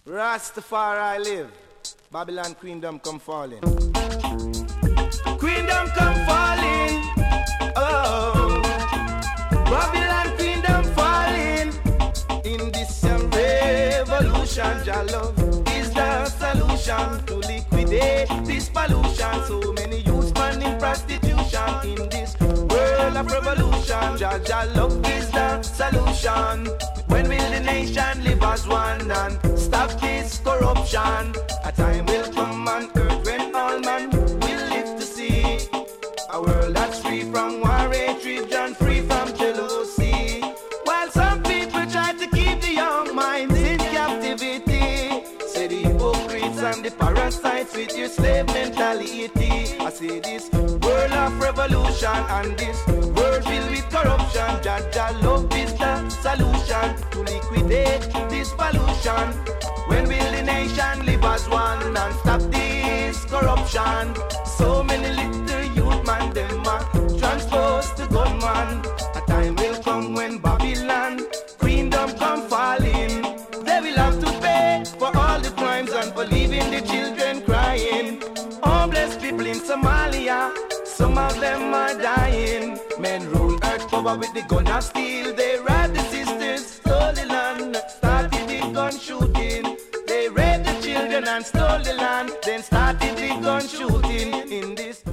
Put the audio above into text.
Rastafari live. Babylon Queendom come falling. Queendom come falling. Oh, Babylon Queendom falling. In this revolution, Jah love is the solution to liquidate this pollution. So many youths man in prostitution. In this world of revolution, Jah love is the solution. When will the nation live as one and stop this corruption? A time will come on earth when all man will live to see a world that's free from war, hatred, and free from jealousy. While some people try to keep the young minds in captivity, say the hypocrites and the parasites with your slave mentality. I say this world of revolution and this world filled with corruption, Jah love is the solution to liquidate this pollution. When will the nation live as one and stop this corruption? So many little youth man, them are transposed to gunman. A time will come when Babylon Queendom come falling. They will have to pay for all the crimes and for leaving the children crying. Homeless people in Somalia, some of them are dying. Men rule earth power with the gun and steel. They rob the sisters, stole the land, started the gun shooting. They raped the children and stole the land, then started the gun shooting. In this